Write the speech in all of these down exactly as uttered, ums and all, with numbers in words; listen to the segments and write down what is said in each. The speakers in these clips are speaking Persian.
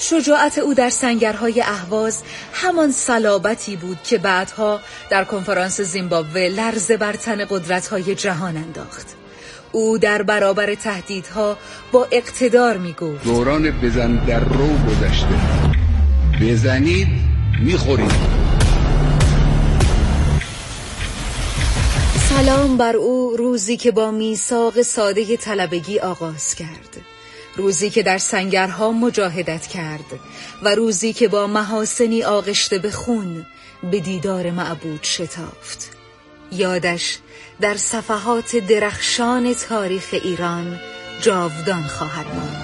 شجاعت او در سنگرهای اهواز همان صلابتی بود که بعدها در کنفرانس زیمبابوه لرزه بر تن قدرت‌های جهان انداخت. او در برابر تهدیدها با اقتدار می‌گفت دوران بزن در رو گذشته، بزنید می‌خورید. سلام بر او، روزی که با میثاق ساده طلبگی آغاز کرد، روزی که در سنگرها مجاهدت کرد و روزی که با محاسنی آغشته به خون به دیدار معبود شتافت. یادش در صفحات درخشان تاریخ ایران جاودان خواهد ماند.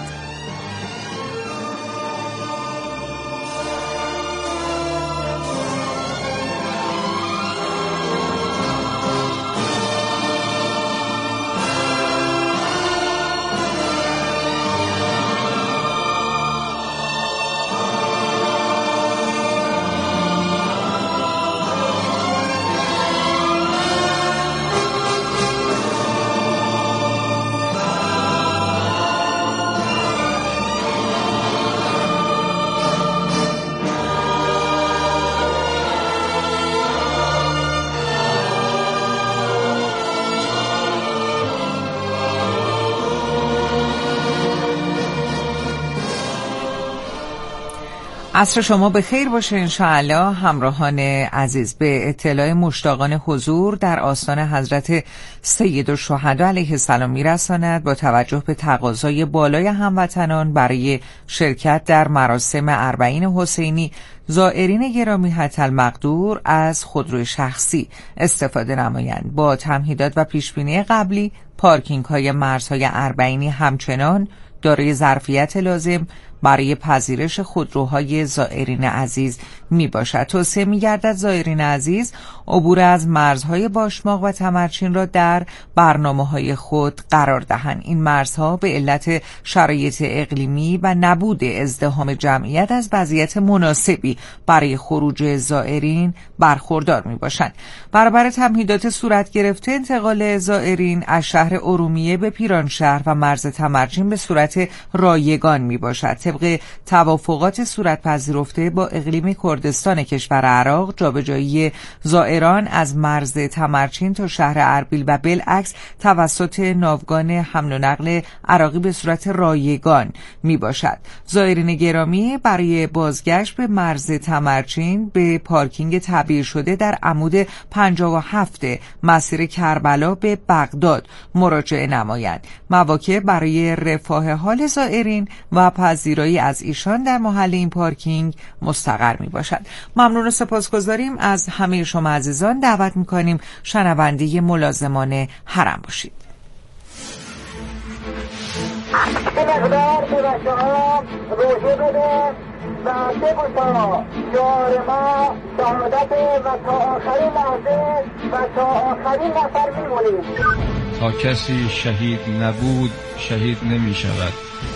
عصر شما به خیر باشه انشاءالله. همراهان عزیز، به اطلاع مشتاقان حضور در آستان حضرت سیدالشهدا علیه السلام میرساند با توجه به تقاضای بالای هموطنان برای شرکت در مراسم اربعین حسینی، زائرین گرامی حتی المقدور از خودروی شخصی استفاده نمایند. با تمهیدات و پیشبینی قبلی، پارکینگ های مرزهای اربعینی همچنان دارای ظرفیت لازم برای پذیرش خودروهای زائرین عزیز می باشد. توصیه می گردد زائرین عزیز عبور از مرزهای باشماق و تمرچین را در برنامه‌های خود قرار دهند. این مرزها به علت شرایط اقلیمی و نبود ازدحام جمعیت از وضعیت مناسبی برای خروج زائرین برخوردار می باشند. برابر تمهیدات صورت گرفته، انتقال زائرین از شهر ارومیه به پیرانشهر و مرز تمرچین به صورت رایگان می باشد. طبق توافقات صورت پذیرفته با اقلیم کردستان کشور عراق، جابجایی زائران از مرز تمرچین تا شهر اربیل و بالعکس توسط ناوگان حمل و نقل عراقی به صورت رایگان می باشد. زائرین گرامی برای بازگشت به مرز تمرچین به پارکینگ تعبیه شده در عمود پنجاه و هفت مسیر کربلا به بغداد مراجعه نمایند. مواقع برای رفاه حال زائرین و پذیرایی از ایشان در محل این پارکینگ مستقر می باشد. ممنون و سپاسگزاریم از همه شما عزیزان. دعوت می کنیم شنونده ملازمان حرم باشید. به مقدار به بچه ها روژه بده و بگوشا شعار ما شهادت و تا آخرین لحظه و تا آخرین نفر میمونیم. تا کسی شهید نبود شهید نمی شود.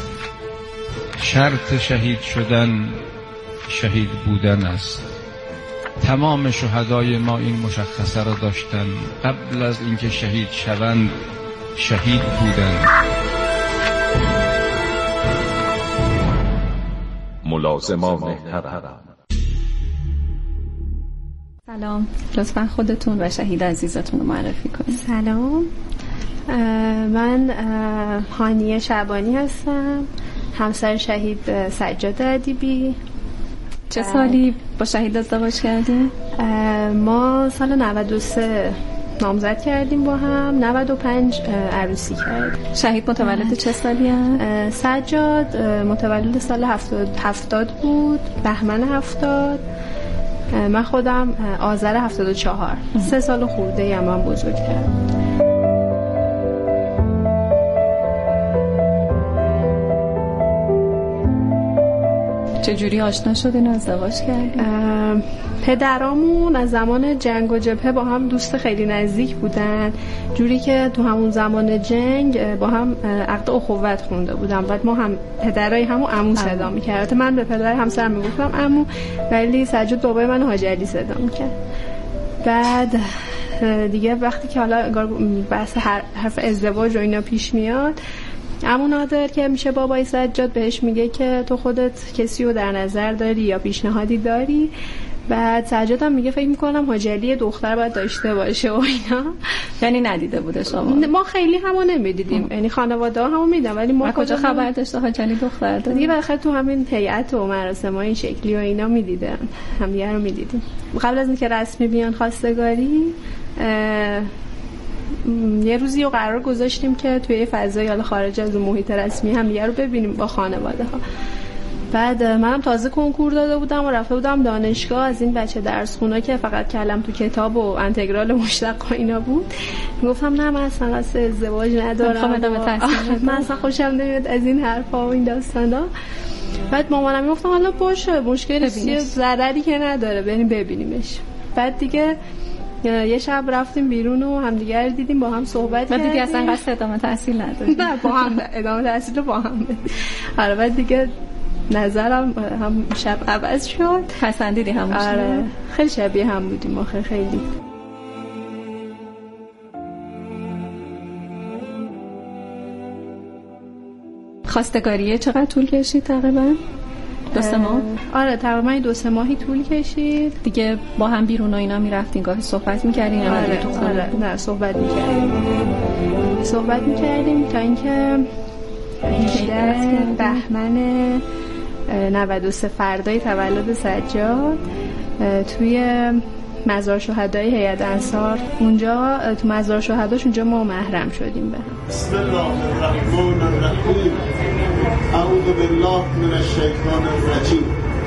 شرط شهید شدن شهید بودن است. تمام شهدای ما این مشخصه را داشتن، قبل از اینکه شهید شوند شهید بودند. ملازمان حرم. سلام، لطفا خودتون و شهید عزیزتون رو معرفی کنید. سلام، من هانیه شعبانی هستم، همسر شهید سجاد ادیبی. چه سالی با شهید ازدواج کردیم؟ ما سال نود و سه نامزد کردیم، با هم نود و پنج عروسی کردیم. شهید متولد چه سالی هست؟ سجاد متولد سال هفتاد, هفتاد بود، بهمن هفتاد. من خودم آذر هفتاد و چهار. سه سال خورده هم من بزرگ کردم. چجوری آشنا شدین و ازدواج کردین؟ پدرامون از زمان جنگ و جبهه با هم دوست خیلی نزدیک بودن، جوری که تو همون زمان جنگ با هم عقد اخوت خونده بودن. بعد ما هم پدرای همو عمو صدا می‌کرد. من به پدر همسرم میگفتم عمو، ولی سجاد بابای من حاج علی صدا می‌کرد. بعد دیگه وقتی که حالا بحث حرف ازدواج و اینا پیش میاد، عمو نادر که میشه بابای سجاد بهش میگه که تو خودت کسی رو در نظر داری یا پیشنهادی داری؟ بعد سجاد هم میگه فکر میکنم حاج علی دختر باید داشته باشه و اینا. یعنی ندیده بوده شما؟ ما خیلی همو نمیدیدیم، یعنی خانواده ها همو میدن ولی ما کجا خبر داشته حاج علی دختر داره؟ دیگه بالاخره تو همین هیئت و مراسم های این شکلی و اینا میدیدن، همدیگه رو میدیدیم. قبل از اینکه رسمی بیان خواستگاری یه روزی رو قرار گذاشتیم که توی فضای حالا خارج از محیط رسمی هم دیگه رو ببینیم با خانواده ها. بعد منم تازه کنکور داده بودم و رفته بودم دانشگاه، از این بچه درس خونه که فقط کلم تو کتاب و انتگرال مشتق و اینا بود. میگفتم نه من اصلا قصد ازدواج ندارم، من اصلا خوشم نمیاد از این حرفا و این داستانا. بعد مامانم میگفتم حالا باشه مشکلی نیست، ضرری که نداره بریم ببینیمش. بعد دیگه یه شب رفتیم بیرون و همدیگه رو دیدیم، با هم صحبت کردیم. بعد دیگه اصلا قصد ادامه تحصیل نداریم. نه با هم ادامه تحصیل رو با هم بدیم. آره بعد دیگه نظرم هم شب عوض شد. پسندیدی همون؟ آره خیلی شبیه هم بودیم آخه خیلی. خواستگاریه چقدر طول کشید تقریبا؟ دو سه ماه؟ آره تقریبا دو سه ماهی طول کشید. دیگه با هم بیرون و اینا میرفتین گاهی صحبت میکردین؟ آره, تو آره نه صحبت میکردیم صحبت میکردیم تا اینکه هجده بهمن نود و سه فردای تولد سجاد توی مزار شهدای هیئت انصار، اونجا تو مزار شهداش اونجا ما محرم شدیم به هم. بسم الله الرحمن الرحیم. اعوذ بالله من الشیطان الرجیم.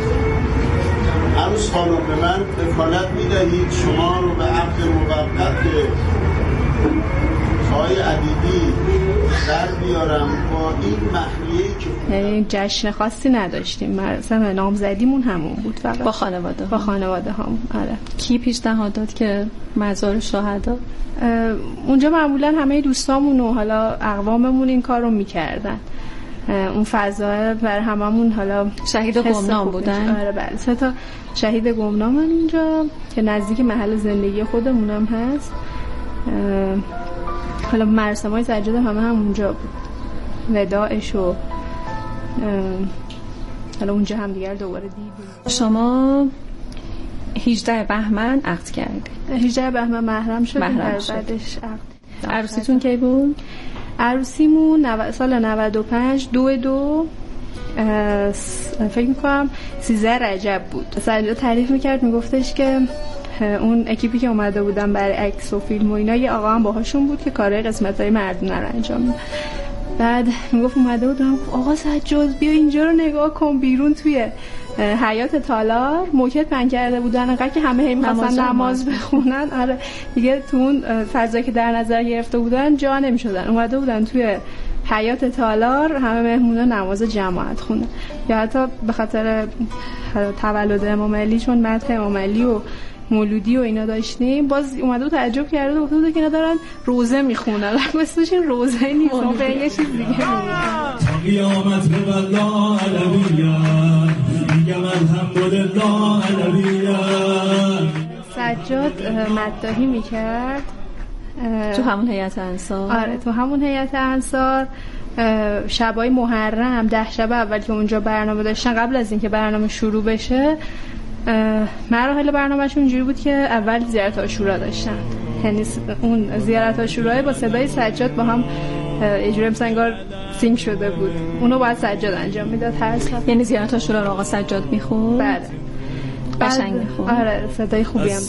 عروس خانم به من وکالت میدهید شما رو به عقد موقت آقای عدیدی در بیارم با این محلیه‌ای که یعنی جشن خاصی نداشتیم، مثلا نامزدیمون همون بود فقط با خانواده با خانواده هم. آره. کی پیشنهاد داد که مزار شهدا؟ اونجا معمولا همه دوستامون و حالا اقواممون این کار رو میکردن. اون فضا بر هممون حالا شهید گمنام بودن. آره بله سه تا شهید گمنام اونجا که نزدیک محل زندگی خودمونم هست. حالا مراسم‌های سجاد همه هم اونجا بود، وداعش و حالا اونجا هم دیگر دوباره دیدیم. شما هجده بهمن عقد کردید؟ هجده بهمن محرم شدیم، بعدش عقد. عروسیتون کی بود؟ عروسیمون نو... سال نود و پنج دو دو فکر میکنم سیزده رجب بود. سجاد تعریف میکرد میگفتش که اون اکیپی که اومده بودن برای عکس و فیلم و اینا یه آقا هم باهاشون بود که کارهای قسمت‌های مردونه رو انجام میداد. بعد میگفت اومده بود آقا سجاد بیا اینجا رو نگاه کن، بیرون توی حیاط تالار موکت پهن کرده بودن انقدر که همه هی می‌خواستن نماز بخونن. آره دیگه تو اون فضایی که در نظر گرفته بودن جا نمی‌شدن، اومده بودن توی حیاط تالار همه مهمونا نماز جماعت خونه. یا حتی به خاطر تولد امام علی چون مدح امام علی و مولودی و اینا داشتیم، باز اومده و تعجب کرده و گفته بود که اینا دارن روزه میخونن. اسمش این روزه نیست، اون به یه چیز دیگه میگن. قیامت به والله علویه میگم الحمدلله علویه. سجاد مداحی میکرد تو همون هیئت انصار. آره تو همون هیئت انصار شبای محرم ده شب اول که اونجا برنامه داشتن، قبل از اینکه برنامه شروع بشه مراحل برنامه‌شون اینجوری بود که اول زیارت عاشورا داشتن، یعنی اون زیارت عاشورا با صدای سجاد با هم یه جوری مثلا انگار سینک شده بود، اونو باید سجاد انجام میداد هر سال. یعنی زیارت عاشورا رو آقا سجاد میخوند؟ بله قشنگ میخوند. آره صدای خوبی هم.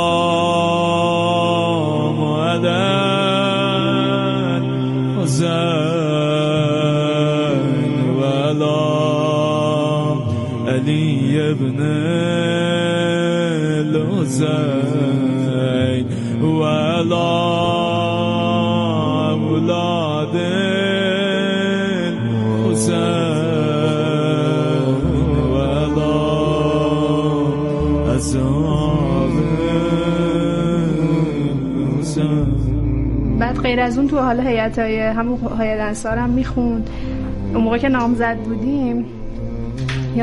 السلام علیکم حسین و علی ابن الحسین و علی اولاد الحسین و علی اصحاب الحسین. بعد غیر از اون تو حالا هیئت‌های همون هیئت انصار هم میخوند. اون موقع که نامزد بودیم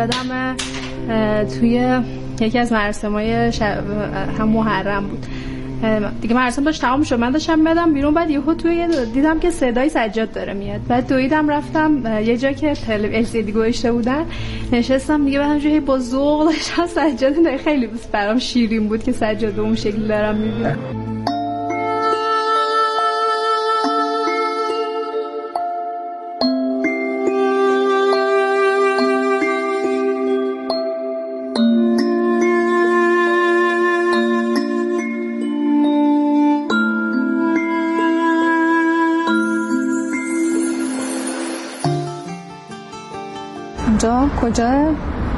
یادم توی یکی از مراسم‌های شب... هم محرم بود، دیگه مراسم داشت تمام شد، من داشتم میادم بیرون، بعد یهو توی دیدم که صدای سجاد داره میاد، بعد دویدم رفتم یه جا که ال سی دی گذاشته بودن نشستم دیگه، بعد همونجوری با ذوق داشتم سجاد رو، خیلی برام شیرین بود که سجاد به اون شکل دارم میبینم. اینجا کجا؟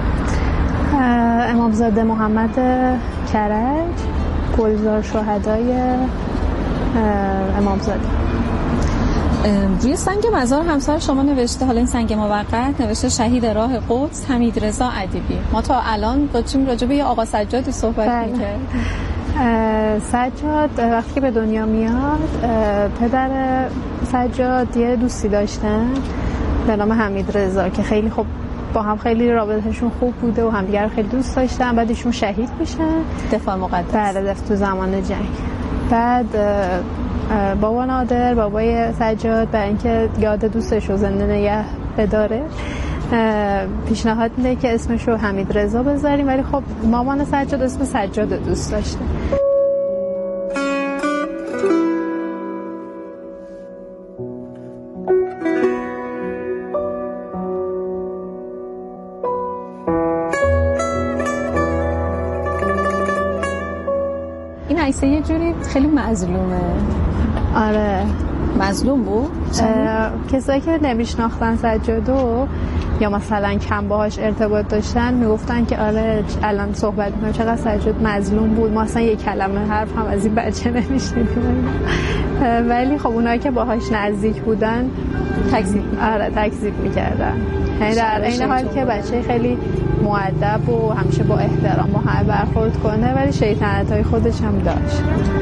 امامزاده محمد کرج، گلزار شهدای امامزاده. روی سنگ مزار همسر شما نوشته، حالا این سنگ موقت نوشته شهید راه قدس حمیدرضا ادیبی. ما تا الان داشتیم راجع به آقا سجادی صحبت می‌کردیم. سجاد وقتی که به دنیا میاد، پدر سجاد یه دوستی داشتن به نام حمیدرضا که خیلی خوب با هم خیلی رابطهشون خوب بوده و همدیگه رو خیلی دوست داشتن. بعد ایشون شهید میشن دفاع مقدس. بله، تو زمان جنگ. بعد بابا نادر، بابای سجاد، برای اینکه یاد دوستش رو زنده نگه بداره، پیشنهاد میده که اسمش رو حمیدرضا بذاریم، ولی خب مامان سجاد اسم سجاد دوست داشته. عیسی یه جوری خیلی مظلومه. آره مظلوم بود. کسایی که نمیشناختن سجادو یا مثلا کم باهاش ارتباط داشتن میگفتن که آره الان صحبت میکنم چقدر سجاد مظلوم بود، ما اصلا یک کلمه حرف هم از این بچه نمیشنیدیم. ولی خب اونایی که باهاش نزدیک بودن تکذیب آره تکذیب میکردن. یعنی در این حال که بچه خیلی مؤدب و همیشه با احترام با همه برخورد کنه، ولی شیطنت‌های خودش هم داشت.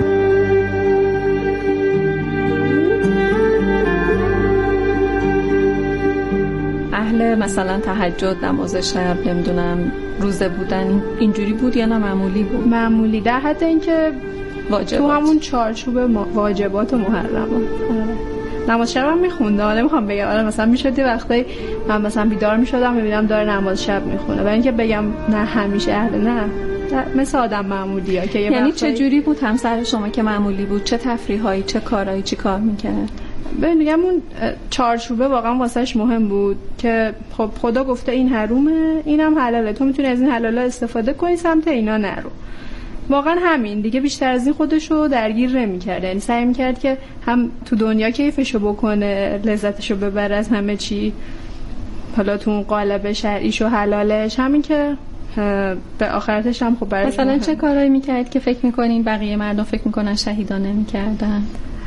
اهل مثلا تهجد، نماز شب، نمیدونم روزه بودن اینجوری بود یا نه معمولی بود؟ معمولی، در حد اینکه واجبات تو همون چارچوب واجبات و محرمات. نماز شب هم میخونده، حالا میخوام بگم آره مثلا میشد یه وقتایی من مثلا بیدار میشدم میبینم داره نماز شب میخونه، برای اینکه بگم نه همیشه اهل، نه مثل آدم معمولی ها که یعنی وقتایی... چه جوری بود همسر شما که معمولی بود؟ چه تفریحایی، چه کارهایی، چی کار میکرد؟ ببین میگم اون چارچوبه واقعا واسهش مهم بود که خب خدا گفته این حرومه اینم حلاله، تو میتونی از این حلاله استفاده کنی، سمت اینا نرو. واقعا همین دیگه، بیشتر از این خودشو درگیر نمی‌کرد. یعنی سعی می‌کرد که هم تو دنیا کیفشو بکنه، لذتشو ببره از همه چی، حالا تو اون قالب شرعیش و حلالش، همین که به آخرتش هم خب برای مثلا چه کارایی می‌کرد که فکر می‌کنین بقیه مردم فکر می‌کنن شهیدا نمی‌کردن؟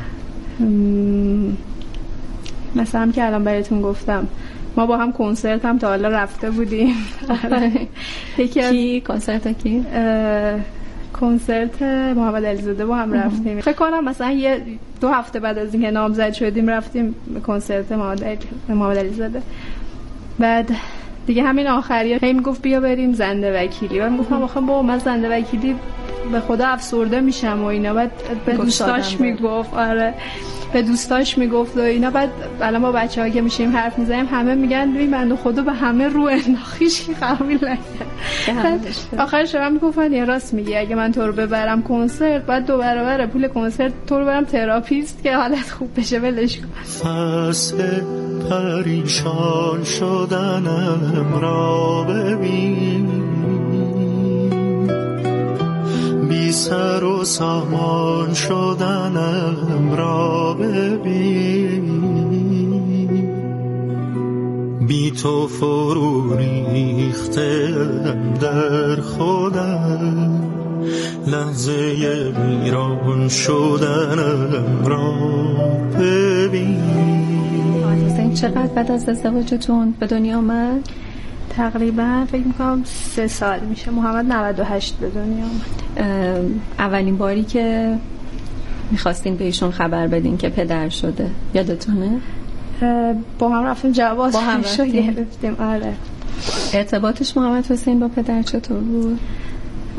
مثلا هم که الان براتون گفتم ما با هم کنسرت هم تا حالا رفته بودیم. یکی از کی کنسرت کی؟ کنسرت محمد علیزاده با هم رفتیم. فکر کنم مثلا یه دو هفته بعد از اینکه نامزد شدیم رفتیم کنسرت محمد علیزاده. بعد دیگه همین آخریه هی میگفت بیا بریم زنده وکیلی، من گفتم آخه با من زنده وکیلی به خدا افسرده میشم و اینا. بعد به دوستاش میگفت آره به دوستاش میگفت و اینا. بعد الان با بچه‌ها که میشیم حرف میزنیم همه میگن ببین من خدا به همه رو انداخیش که قبول نکرد. آخرش من میگفتن یا راست میگی، اگه من تو رو ببرم کنسرت بعد دو برابر پول کنسرت تو رو برم تراپیست که حالت خوب بشه، ولش کن. فصل پریشان شدنم را ببین، بی سر و سامان شدنم را ببین، بی تو فرو ریختم در خودم، لحظه ویران شدنم را ببین. حسین چقدر بعد از ازدواجتون به دنیا آمد؟ تقریبا فکر میکنم سه سال میشه. محمد نود و هشت به دنیا آمد. اولین باری که میخواستین به ایشون خبر بدین که پدر شده یادتونه؟ با هم رفتیم جواز با هم رفتیم. آره. ارتباطش محمد حسین با پدر چطور بود؟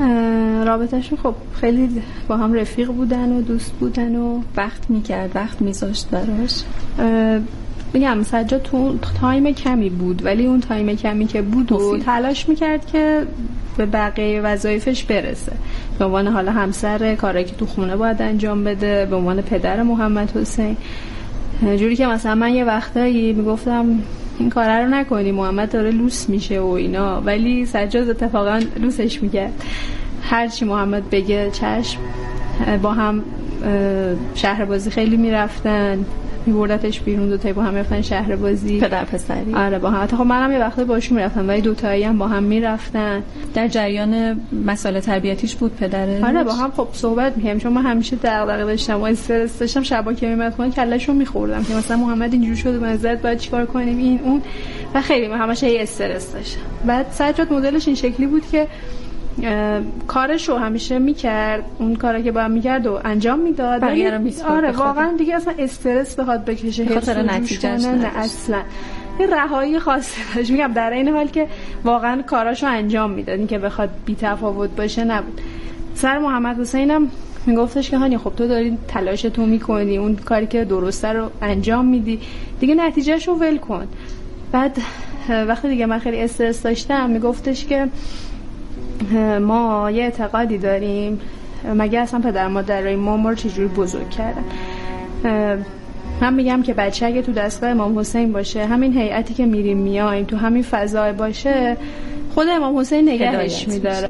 رابطهشون خب خیلی با هم رفیق بودن و دوست بودن و وقت میکرد، وقت میذاشت براش. میگم سجاد تو تایم کمی بود، ولی اون تایم کمی که بود و تلاش میکرد که به بقیه وظایفش برسه، به عنوان حالا همسر، کاری که تو خونه باید انجام بده، به عنوان پدر محمد حسین. جوری که مثلا من یه وقتایی میگفتم این کارا رو نکنی، محمد داره لوس میشه و اینا، ولی سجاد اتفاقا لوسش میکرد. هرچی محمد بگه چشم. با هم شهر بازی خیلی میرفتن، میبردتش بیرون، دوتایی با هم میرفتن شهر بازی، پدر پسری. آره با هم. خب منم یه وقتی باشون میرفتم، ولی دوتایی هم با هم میرفتن. در جریان مسائل تربیتیش بود پدرش؟ آره با هم خب صحبت می‌کردیم، چون من همیشه دغدغه داشتم و استرس داشتم، شبا که میمد خونه کلهشو می‌خوردم که مثلا محمد اینجوری شده، به نظرت باید چیکار کنیم این اون، و خیلی من همش یه استرس داشتم. بعد سجاد مدلش این شکلی بود که کارشو همیشه میکرد، اون کاری که باید میکرد و انجام میداد، بقیه رو میسپرد. آره واقعا دیگه اصلا استرس بخواد بکشه به خاطر نتیجهش نه اصلا یه رهایی خاصی داشت. میگم در این حال که واقعا کاراشو انجام میداد، این که بخواد بی تفاوت باشه نبود. سر محمد حسینم میگفتش که هانی خب تو داری تلاش تو میکنی، اون کاری که درسته رو انجام میدی، دیگه نتیجهشو ول کن. بعد وقتی دیگه من خیلی استرس داشتم میگفتش که ما یه اعتقادی داریم، مگه اصلا پدر مادرای ما ما رو چجوری بزرگ کردن. من میگم که بچه اگه تو دستگاه امام حسین باشه، همین هیئتی که میریم میایم تو همین فضا باشه، خود امام حسین نگهش میداره.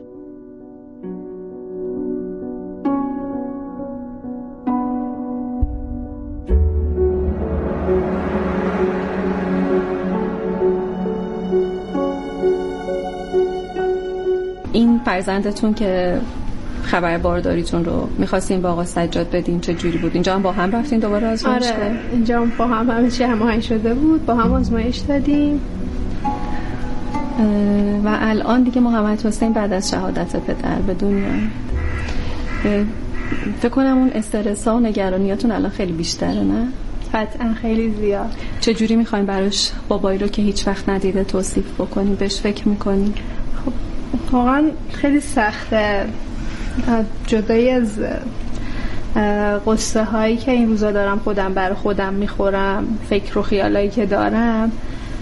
این فرزندتون که خبر بارداریتون رو می‌خواستین با آقا سجاد بدین چه جوری بود؟ اینجا هم با هم رفتین دوباره آزمایش؟ آره اینجا هم با هم همه چی هماهنگ شده بود، با هم آزمایش دادیم. و الان دیگه محمد حسین بعد از شهادت پدر به دنیا، فکر کنم اون استرس ها و نگرانیاتون الان خیلی بیشتره، نه؟ قطعا خیلی زیاد. چه جوری می‌خواین براش بابایی رو که هیچ وقت ندیده توصیف بکنین، بهش فکر می‌کنین؟ خب واقعا خیلی سخته، جدایی از قصه هایی که این روزا دارم خودم بر خودم میخورم، فکر و خیالایی که دارم.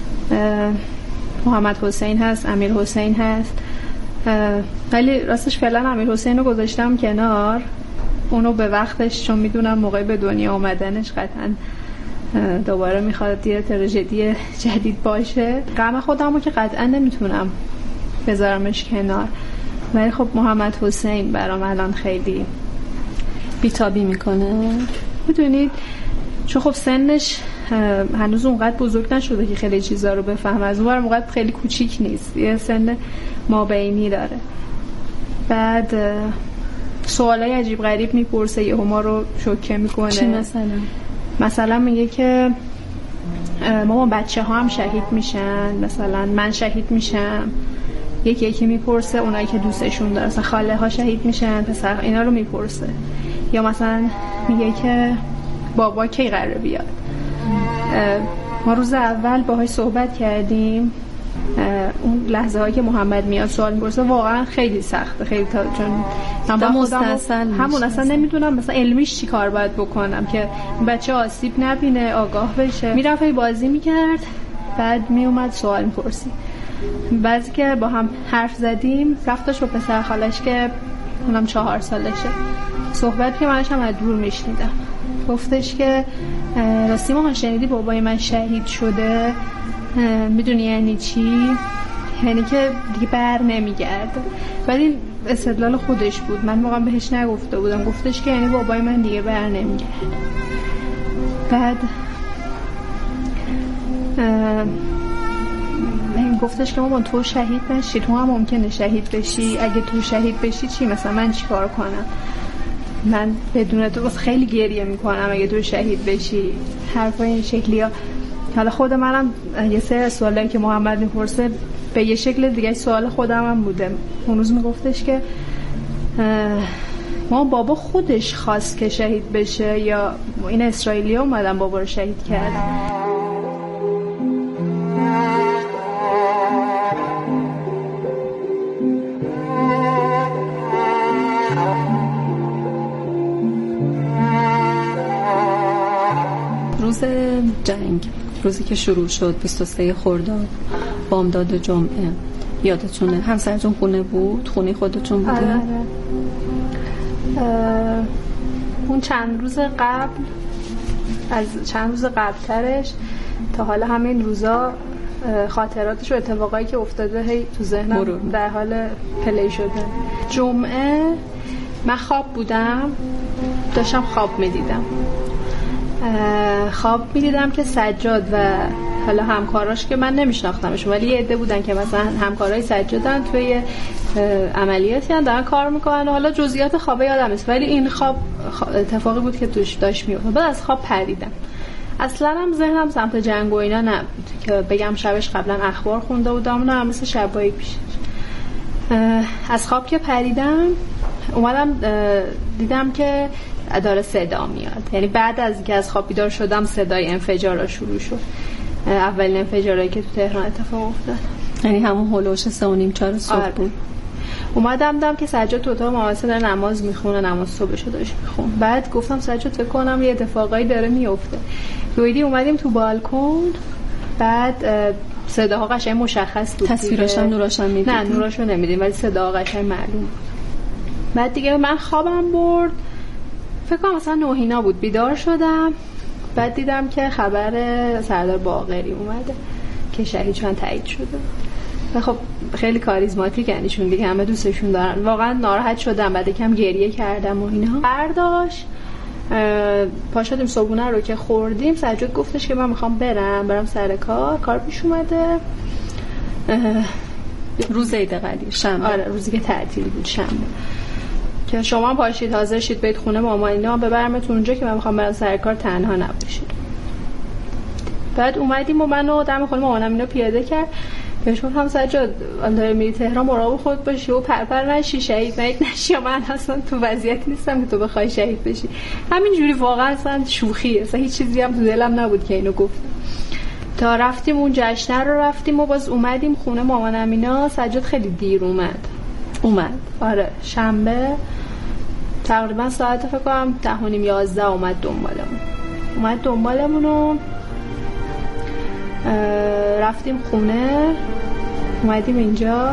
محمد حسین هست، امیر حسین هست، ولی راستش فعلا امیر حسین رو گذاشتم کنار، اونو به وقتش، چون میدونم موقع به دنیا آمدنش قطعا دوباره میخواد یه تراژدی جدید باشه. غم خودم رو که قطعا نمیتونم بذارمش کنار، ولی خب محمد حسین برام الان خیلی بیتابی میکنه. میدونید چون خب سنش هنوز اونقدر بزرگ نشده که خیلی چیزا رو بفهمه، از اونور اونقدر خیلی کوچیک نیست، یه سن مابینی داره. بعد سوالای عجیب غریب میپرسه، یهو ما رو شوکه میکنه. چی مثلا؟ مثلا میگه که ماما بچه ها هم شهید میشن، مثلا من شهید میشم، یکی یکی میپرسه اونایی که دوستشون داره، مثلا خاله ها شهید میشن، پسر، اینا رو میپرسه. یا مثلا میگه که بابا کی قراره بیاد. ما روز اول باهاش صحبت کردیم، اون لحظه هایی که محمد میاد سوال میپرسه واقعا خیلی سخته، خیلی تا چون من مستاصل همون اصلا نمیدونم مثلا علمیش چی کار باید بکنم که بچه آسیب نبینه، آگاه بشه. میرفت بازی میکرد، بعد میومد سوال میپرسید. بعضی که با هم حرف زدیم رفتش با پسر خالش که اونم چهار سالشه صحبت که منش هم از دور میشنیدم. گفتش که راستی ما شنیدی بابای من شهید شده؟ میدونی یعنی چی؟ یعنی که دیگه بر نمیگرده. ولی این استدلال خودش بود، من واقعا بهش نگفته بودم. گفتش که یعنی بابای من دیگه بر نمیگرده. بعد گفتش که مامان تو شهید نشی، تو هم ممکنه شهید بشی، اگه تو شهید بشی چی؟ مثلا من چی کار کنم؟ من بدون تو خیلی گریه میکنم اگه تو شهید بشی. حرفای این شکلی ها. حالا خود منم یه سری سوالایی که محمد میپرسه به یه شکل دیگه سوال خودم هم بوده. اون روز میگفتش که ما بابا خودش خواست که شهید بشه یا این اسرائیلی ها اومدن بابا رو شهید کردن؟ جنگ، روزی که شروع شد بیست و سه خرداد بامداد جمعه، یادتونه همسرتون خونه بود؟ خونه خودتون بوده؟ آره. اون چند روز قبل، از چند روز قبلترش تا حالا همین روزا خاطراتش و اتفاقایی که افتاده هی تو ذهنم در حال پلی شده. جمعه من خواب بودم، داشتم خواب میدیدم خواب میدیدم که سجاد و حالا همکاراش که من نمیشناختمش ولی یه عده بودن که مثلا همکارای سجادن توی عملیاتی هم دارن کار میکنن و حالا جزئیات خوابه یادم نیست ولی این خواب اتفاقی بود که توش داشت میافتاد. بعد از خواب پریدم. اصلا هم ذهنم سمت جنگ و اینا نبود که بگم شبش قبلا اخبار خونده بودم، نه مثل شبایی پیشش. از خواب که پریدم اومدم دیدم که داره صدا میاد، یعنی بعد از اینکه از خواب بیدار شدم صدای انفجارا شروع شد. اولین انفجارایی که تو تهران اتفاق افتاد یعنی همون هولوش سه و نیم چهار صبح آره. بود. اومدم دیدم که سجاد تو اتاق مامانسه داره نماز میخونه، نماز صبحشو داشت میخون. بعد گفتم سجاد فکر کنم یه اتفاقایی داره میفته. دویدی اومدیم تو بالکن، بعد صداها قشنگ مشخص بود. تصویرش هم نوراشم میدید؟ نه نوراشو نمیدیم ولی صداها قشنگ معلوم. بعد دیگه من خوابم برد، فکر کنم مثلا نوهینا بود، بیدار شدم. بعد دیدم که خبر سردار باقری اومده که شهید شدن، تایید شده. و خب خیلی کاریزماتیک انشون دیگه، همه دوستشون دارن. واقعا ناراحت شدم، بعد یکم گریه کردم و اینا. برداشت پا شدیم صبحونه رو که خوردیم، سجاد گفتش که من میخوام برم برم سر کار، کار پیش اومده. روز عید قدیر شنبه، آره روزی که تعطیل بود شنبه، که شما پاشید حاضر شید برید خونه مامان اینا ببرمتون اونجا که من میخوام برم سر کار، تنها نباشید. بعد اومدیم و منو دم خونه مامانم اینا پیاده کرد. بهش گفتم سجاد داری میری تهران مراقب خود باشی و پرپر نشی، شهید نید نشی، یا من اصلا تو وضعیتی نیستم که تو بخوای شهید بشی. همینجوری واقعا اصلا شوخیه، اصلا هیچ چیزی هم تو دلم نبود که اینو گفتم. تا رفتیم اون جشنه رو رفتیم و باز اومدیم خونه مامانم اینا. سجاد خیلی دیر اومد اومد آره شنبه تقریبا ساعت فکر کنم ده و نیم یازده اومد دنبالمون اومد دنبالمون و رفتیم خونه، اومدیم اینجا.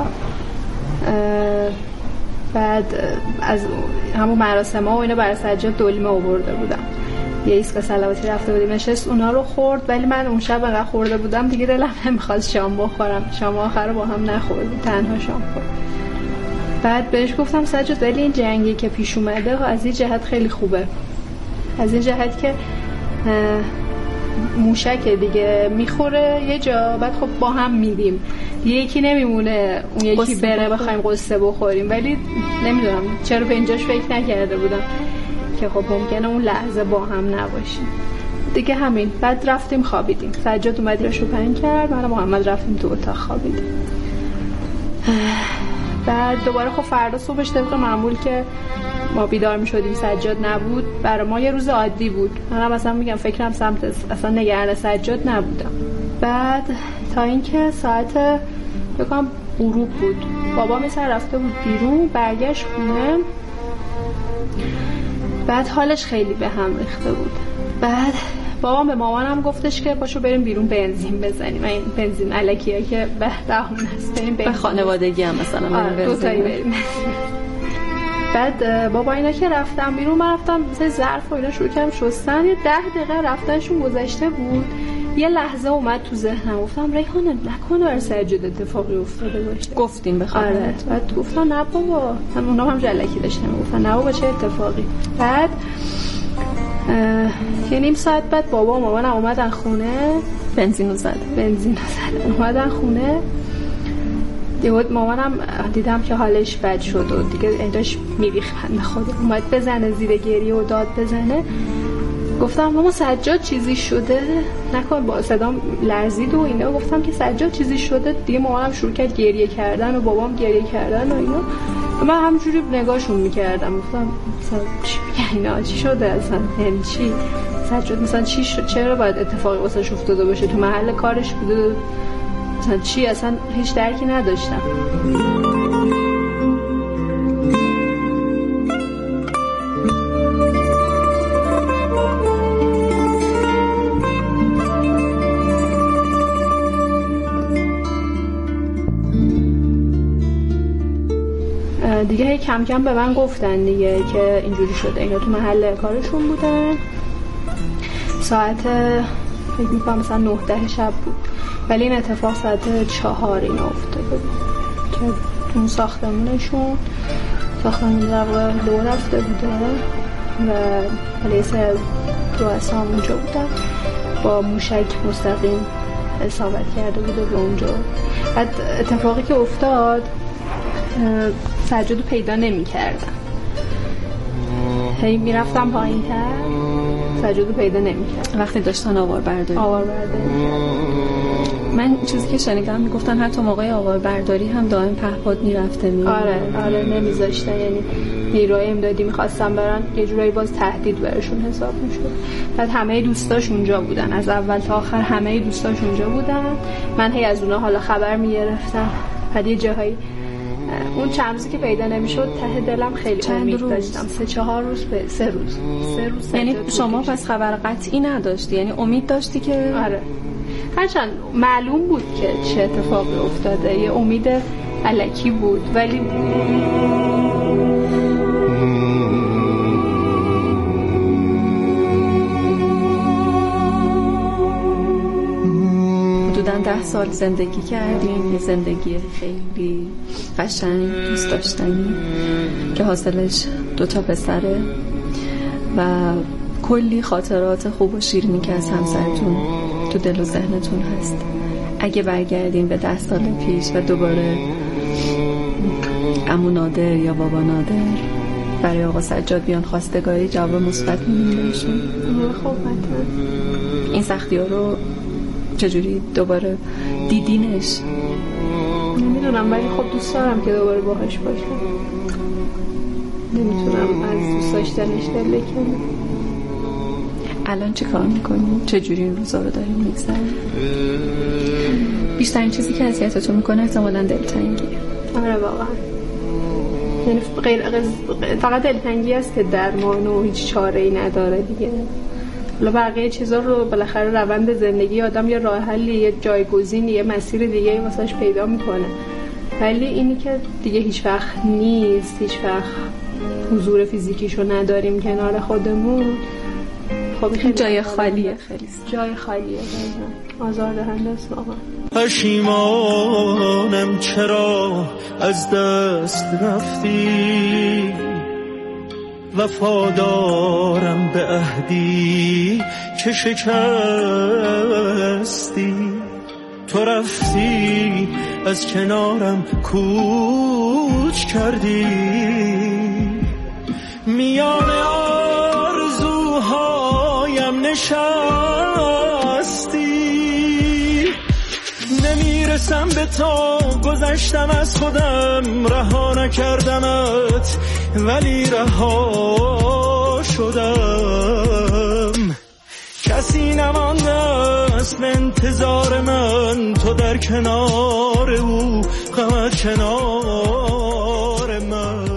بعد از همون مراسم ها و اینا برای سجاد دلمه آورده بودم، یه ایسکا صلواتی رفته بودیم نشست اونا رو خورد، ولی من اون شب انقدر خورده بودم دیگه دلم نمیخواست شام بخورم. شام آخر رو با هم نخوردیم، تنها شام خورد. بعد بهش گفتم سجاد ولی این جنگی که پیش اومده از این جهت خیلی خوبه، از این جهت که موشک دیگه میخوره یه جا، بعد خب با هم میریم، یکی نمیمونه اون یکی بره بخوایم قصه بخوریم. ولی نمیدونم چرا به اینجاش فکر نکرده بودم که خب ممکنه اون لحظه با هم نباشیم دیگه. همین. بعد رفتیم خوابیدیم، سجاد اومد رو شوپن کرد، من و محمد رفتیم تو اتاق خوابیدیم. بعد دوباره خب فردا صبحش طبق معمول که ما بیدار می شدیم سجاد نبود، برای ما یه روز عادی بود. منم مثلا میگم فکرم سمت اصلا نگران سجاد نبودم. بعد تا اینکه ساعت بکنم غروب بود، بابا میسر رفته بود بیرون، برگشت خونه. بعد حالش خیلی به هم ریخته بود. بعد بابام به مامانم گفتش که باشو بریم بیرون بنزین بزنیم، این بنزین الکیه که به دهون هست، بریم به خانوادگی هم مثلا بریم دو تایی بریم. بعد بابا اینا که رفتم بیرون، من رفتم مثلا ظرف و اینا شروع کردم شستن. یه ده دقیقه رفتنشون گذشته بود، یه لحظه اومد تو ذهنم، گفتم ریحانه نکنه برای سجاد اتفاقی افتاده باشه. گفتیم به خانواده؟ آره. بعد گفتم نه بابا، هم اونا هم جلکی داشتن، گفتن نه بابا چه اتفاقی. بعد یه نیم ساعت بعد بابا و مامانم اومدن خونه، بنزینو زدن بنزینو زدن اومدن خونه. دیگه مامانم دیدم که حالش بد شد و دیگه انداش میریخ بنده خدا، اومد بزنه زیر گریه و داد بزنه. گفتم ماما سجاد چیزی شده نکن، با صدام لرزید و اینا. گفتم که سجاد چیزی شده دیگه. مامانم شروع کرد گریه کردن و بابام گریه کردن و اینا. من همینجوری نگاهشون میکردم، گفتم مثلا چی میگن اینا، چی شده اصلا، یعنی چی سجاد مثلا چی شد، چرا باید اتفاقی واسش افتاده باشه، تو محل کارش بوده مثلا چی، اصلا هیچ درکی نداشتم. دیگه هی کم کم به من گفتن دیگه که اینجوری شده. اینا تو محل کارشون بودن، ساعت فکر می‌کنم مثلا نه ده شب بود، ولی این اتفاق ساعت چهار اینا افتاده بود که تو اون ساختمونشون ساختمون در واقع لو رفته بوده و پلیس رؤسا هم اونجا بودن، با موشک مستقیم اصابت کرده بوده به اونجا. بعد اتفاقی که افتاد سجادو پیدا نمی کردن، هی می رفتم پایین تر سجادو پیدا نمی کردن وقتی داشتن آوار برداری. آوار برداری من چیزی که شنیدم میگفتن حتی موقع آوار برداری هم دائم پهپاد میرفته می آره آره نمیذاشتن، یعنی نیروهای امدادی میخواستن برن، یه جورایی باز تهدید برشون حساب میشد. بعد همه دوستاش اونجا بودن، از اول تا آخر همه دوستاش اونجا بودن. من هی از اونا حالا خبر میگرفتم. بعد یه جاهایی اون چند روزی که پیدا نمیشد ته دلم خیلی امید داشتم. سه چهار روز به سه روز سه روز یعنی شما پس خبر قطعی نداشتی، یعنی امید داشتی که آره، هرچند معلوم بود که چه اتفاقی افتاده، یه امید الکی بود، ولی حدوداً ده سال زندگی کردیم، یه زندگی خیلی قشنگ دوست داشتنی که حاصلش دوتا پسره و کلی خاطرات خوب و شیرینی که از همسرتون تو دل و ذهنتون هست. اگه برگردیم به ده سال پیش و دوباره عمو نادر یا بابا نادر برای آقا سجاد بیان خواستگاری، جواب مثبت میدیم بهشون. خب حتما این سختی ها رو چجوری دوباره دیدینش؟ نمیدونم، ولی خب دوست دارم که دوباره باهاش باشم. نمیتونم از دوست داشتنش دل کنم. الان چی کار میکنی؟ چجوری این روزا رو داریم میگذاریم؟ بیشترین چیزی که اذیتتون میکنه احتمالاً دلتنگیه. آره واقعا، یعنی غیر فقط دلتنگی است که درمان و هیچ چاره‌ای نداره دیگه. حالا بقیه چیزا رو بالاخره روند زندگی آدم یا راه حلی، یه جایگزینی، یه مسیر دیگه واسش پیدا میکنه، ولی اینی که دیگه هیچ وقت نیست، هیچ وقت حضور فیزیکیشو نداریم کنار خودمون، خب خیلی جای خالیه، خیلی جای خالیه، آزاردهنده است واقعا. پشیمانم چرا از دست رفتی، وفادارم به عهدی که شکستی. تو رفتی از کنارم کوچ کردی، میان آرزوهایم نشستی. نمیرسم به تو، گذشتم از خودم، رها نکردمت ولی رها شدم. کسی نمانده است به انتظار من، تو در کنار او، غمت کنار من.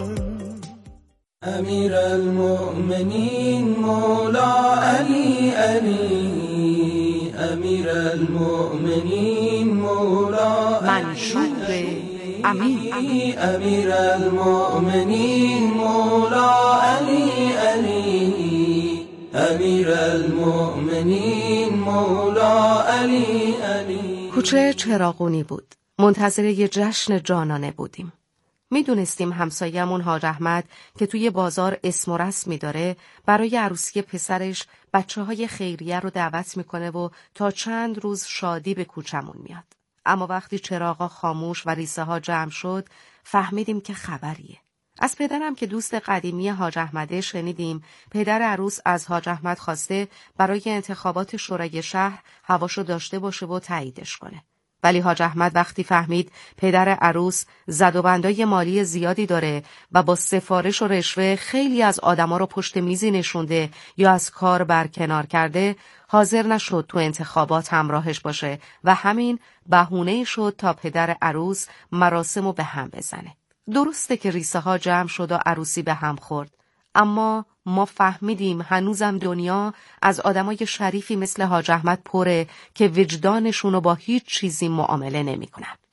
امیر المؤمنین مولا علی علی، امیر المؤمنین مولا منشور امین، امیر المؤمنین مولا علی علی، امیر المؤمنین مولا علی علی. کوچه چراغونی بود. منتظر یه جشن جانانه بودیم. میدونستیم همسایه‌مون حاج احمد که توی بازار اسم و رسمی داره، برای عروسی پسرش بچه‌های خیریه رو دعوت میکنه و تا چند روز شادی به کوچمون میاد. اما وقتی چراغا خاموش و ریسه ها جمع شد، فهمیدیم که خبریه. از پدرم که دوست قدیمی حاج احمده شنیدیم پدر عروس از حاج احمد خواسته برای انتخابات شورای شهر هواشو داشته باشه و تاییدش کنه. ولی حاج احمد وقتی فهمید پدر عروس زد و بندای مالی زیادی داره و با سفارش و رشوه خیلی از آدما رو پشت میزی نشونده یا از کار برکنار کرده، حاضر نشد تو انتخابات همراهش باشه و همین بهونه شد تا پدر عروس مراسمو به هم بزنه. درسته که ریسه ها جمع شد و عروسی به هم خورد، اما ما فهمیدیم هنوزم دنیا از آدمای شریفی مثل حاج احمد پره که وجدانشونو با هیچ چیزی معامله نمی کنن.